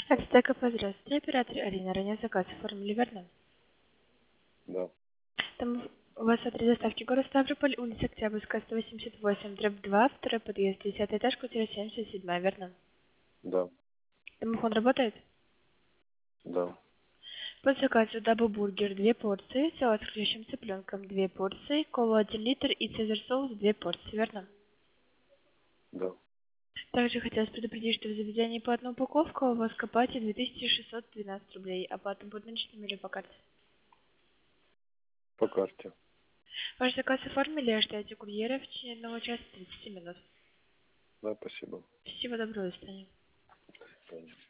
Ацтека, здравствуйте. Оператор Арина. Ранее заказ оформили, верно? Да, Там у вас адрес доставки город Ставрополь, улица Октябрьская, 188, дробь 2, второй подъезд, 10 этаж, квартира 77, верно? да, Домофон работает? да, По заказу дабл-бургер 2 порции, салат с хрящим цыпленком 2 порции, кола 1 литр и цезарь-соус 2 порции, верно? да. Также хотелось предупредить, что в заведении по одной упаковке у вас к оплате 2612 рублей. Оплата будет наличными или по карте? По карте. Ваш заказ оформили, ожидайте курьера в течение 1 часа 30 минут. Да, спасибо. Всего доброго, до свидания. Понял.